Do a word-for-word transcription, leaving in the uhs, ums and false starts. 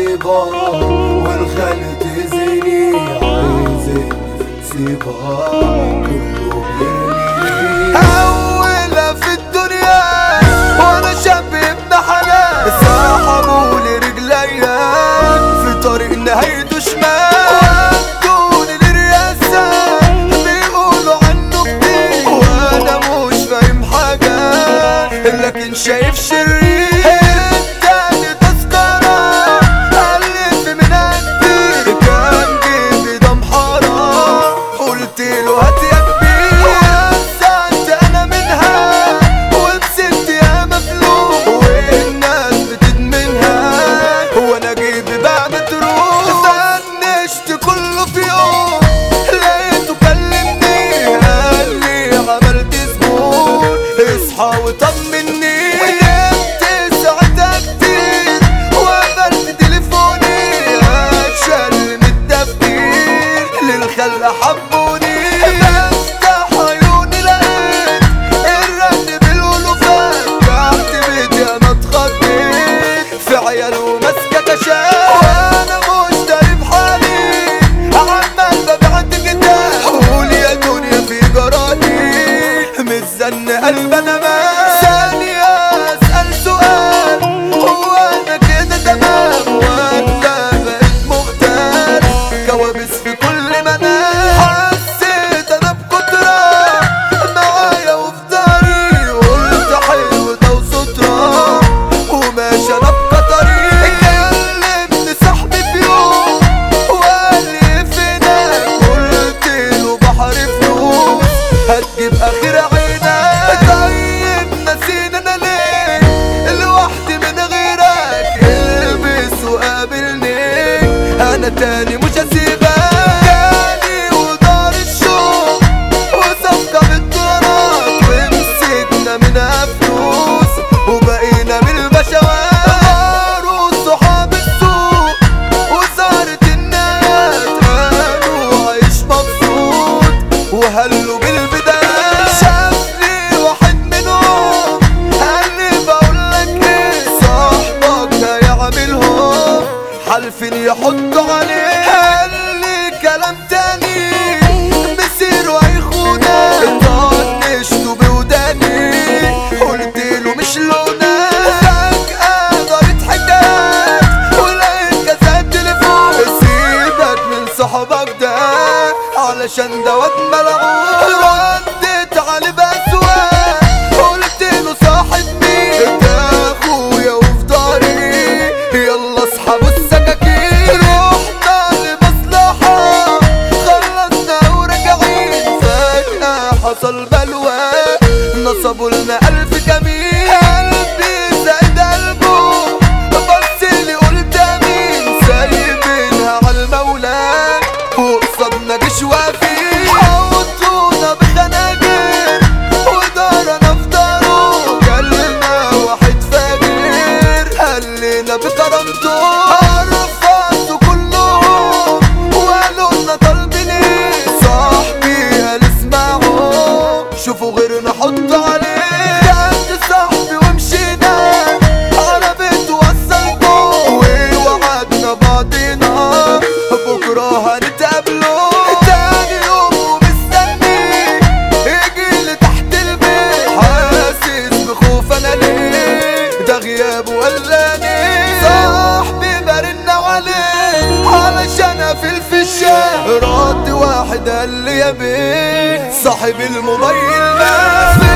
نصيبها والخال تزني عايزة تسيبها كله بيرمي. أولى في الدنيا وانا شاب ابن حلال سحبولي رجليا في طريق نهايته شمال ودوني للرياسة بيقولوا عنه كتير وانا مش فاهم حاجة لكن شايف شرير. اداني تذكرة ألف منها كتير كان جيبي ده محارة قلتله هات يا كبير وسألت أنا منها ومسكت يا مفلوق والناس بتدمنها وانا جيبي بقى متروق. فنشت كله في يوم لقيته كلمني قال لي عملت زبون اصحى وطمني. ونمت ساعتها كتير وقفلت تليفوني اتشل من التفكير للخلق حبوني. بفتح عيوني لقيت الرن بالألوفات تحت بيتي انا اتخضيت في عيال وماسكة كشاف وانا مش داري بحالي عمال ببعت كتاب قول يا دنيا في جرالي مش زن قلب انا مات. ثانية اسأل سؤال هو انا كده تمام ولا بقيت مختار كوابيس في كل منام. حسيت انا بكترة معايا وفي داري قلت حلو ده وسترة وماشي انا بقطري. كلمني صاحبي في يوم وقال لي فينك قلت له بحر فلوس هتجيب اخر عينك. طيب نسينا انا ليه لوحدي من غيرك البس وقابلني انا تاني مش هسيبك. جالي ودار الشوق وصفقة بالدولارات ومسكنا منها فلوس وبقينا بالبشوات. غاروا صحاب السوق وصارت الناس قالوا عيش مبسوط وهلوا بالبداية. شافلي واحد منهم قال لي بقولك ايه صاحبك هيعملهم حالفين يحطوا عليه. قال لي كلام تاني بيصيروا هيخونا طنشته بوداني قلت له مش لونا. فجأة دارت حكايات ولقيت كذا تليفون سيبك من صحابك ده علشان ده واد ملعون. رديت عليه بأسواق قلت له صاحب مين ده اخويا وفي داري يلا اصحابوا السكاكين. رحنا لمصلحة خلصنا وراجعين فجأة حصل بلوى نصبوا لنا ألف كمين. قلبي زاد قلبه بصلي قلت مين سايبينها عالمولى وقصادنا جيش واقفين حوطونا بخناجر ودارنا في داره. جالنا واحد فاجر قال لنا بكرامته عرفاتوا كلهم وقالوا لنا طالبين ايه. صاحبي قال اسمعوا شوفوا غيرنا حطوا عليه. جبت صاحبي ومشينا على بيته وصلته ووعدنا بعضينا بكره هنتقابلوا. تاني يوم ومستني يجيلي تحت البيت حاسس بخوف انا ليه ده غيابه ولاني. صاحبي برن عليه علشان اقفل في الشارع رد واحد قال لي يا بيه صاحب الموبايل مات.